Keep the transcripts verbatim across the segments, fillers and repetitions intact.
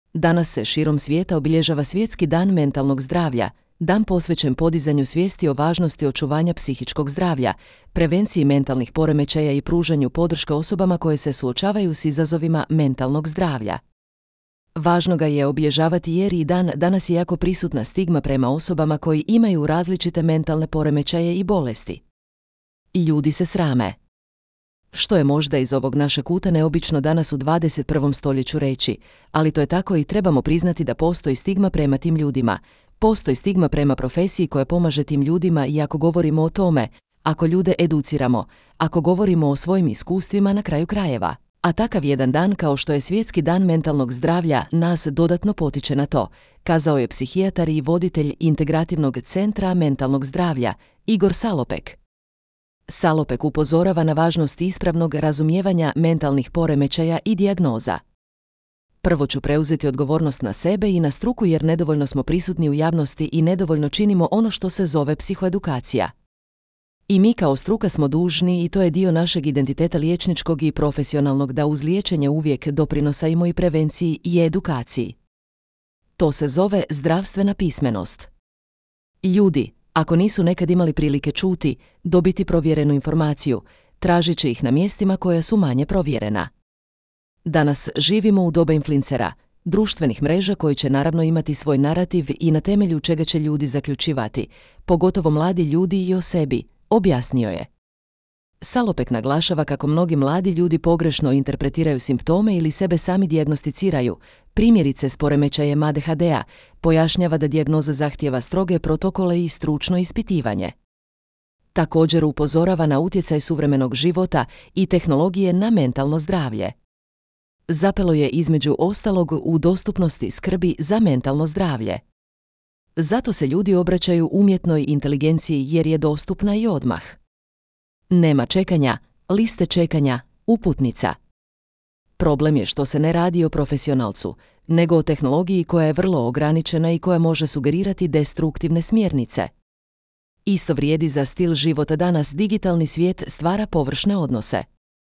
Danas se širom svijeta obilježava Svjetski dan mentalnog zdravlja, dan posvećen podizanju svijesti o važnosti očuvanja psihičkog zdravlja, prevenciji mentalnih poremećaja i pružanju podrške osobama koje se suočavaju s izazovima mentalnog zdravlja. Važno ga je obilježavati jer i dan danas je jako prisutna stigma prema osobama koji imaju različite mentalne poremećaje i bolesti. I ljudi se srame. Što je možda iz ovog našeg kuta neobično danas u dvadeset prvom stoljeću reći, ali to je tako i trebamo priznati da postoji stigma prema tim ljudima. Postoji stigma prema profesiji koja pomaže tim ljudima i ako govorimo o tome, ako ljude educiramo, ako govorimo o svojim iskustvima na kraju krajeva. A takav jedan dan kao što je Svjetski dan mentalnog zdravlja nas dodatno potiče na to, kazao je psihijatar i voditelj Integrativnog centra mentalnog zdravlja, Igor Salopek. Salopek upozorava na važnost ispravnog razumijevanja mentalnih poremećaja i dijagnoza. Prvo ću preuzeti odgovornost na sebe i na struku jer nedovoljno smo prisutni u javnosti i nedovoljno činimo ono što se zove psihoedukacija. I mi kao struka smo dužni, i to je dio našeg identiteta liječničkog i profesionalnog, da uz liječenje uvijek doprinosimo i prevenciji i edukaciji. To se zove zdravstvena pismenost. Ljudi, ako nisu nekad imali prilike čuti, dobiti provjerenu informaciju, tražit će ih na mjestima koja su manje provjerena. Danas živimo u doba influencera, društvenih mreža koji će naravno imati svoj narativ i na temelju čega će ljudi zaključivati, pogotovo mladi ljudi i o sebi, objasnio je. Salopek naglašava kako mnogi mladi ljudi pogrešno interpretiraju simptome ili sebe sami dijagnosticiraju, primjerice s poremećajem A D H D-a, pojašnjava da dijagnoza zahtijeva stroge protokole i stručno ispitivanje. Također upozorava na utjecaj suvremenog života i tehnologije na mentalno zdravlje. Zapelo je između ostalog u dostupnosti skrbi za mentalno zdravlje. Zato se ljudi obraćaju umjetnoj inteligenciji jer je dostupna i odmah. Nema čekanja, liste čekanja, uputnica. Problem je što se ne radi o profesionalcu, nego o tehnologiji koja je vrlo ograničena i koja može sugerirati destruktivne smjernice. Isto vrijedi za stil života danas. Digitalni svijet stvara površne odnose.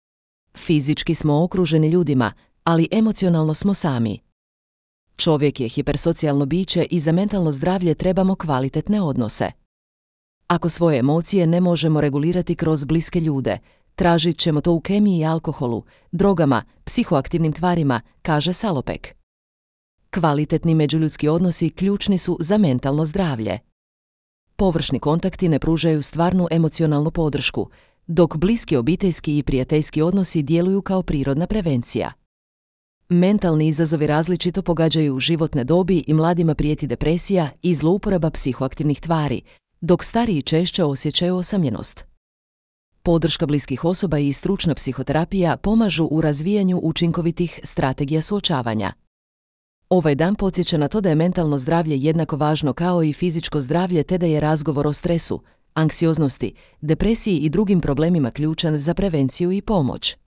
Fizički smo okruženi ljudima, ali emocionalno smo sami. Čovjek je hipersocijalno biće i za mentalno zdravlje trebamo kvalitetne odnose. Ako svoje emocije ne možemo regulirati kroz bliske ljude, tražit ćemo to u kemiji i alkoholu, drogama, psihoaktivnim tvarima, kaže Salopek. Kvalitetni međuljudski odnosi ključni su za mentalno zdravlje. Površni kontakti ne pružaju stvarnu emocionalnu podršku, dok bliski obiteljski i prijateljski odnosi djeluju kao prirodna prevencija. Mentalni izazovi različito pogađaju životne dobi i mladima prijeti depresija i zlouporaba psihoaktivnih tvari, dok stariji češće osjećaju osamljenost. Podrška bliskih osoba i stručna psihoterapija pomažu u razvijanju učinkovitih strategija suočavanja. Ovaj dan podsjeća na to da je mentalno zdravlje jednako važno kao i fizičko zdravlje te da je razgovor o stresu, anksioznosti, depresiji i drugim problemima ključan za prevenciju i pomoć.